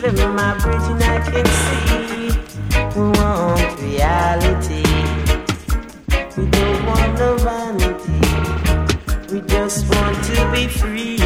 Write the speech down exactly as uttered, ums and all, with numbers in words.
over my bridge and I can see we want reality. We don't want no vanity. We just want to be free.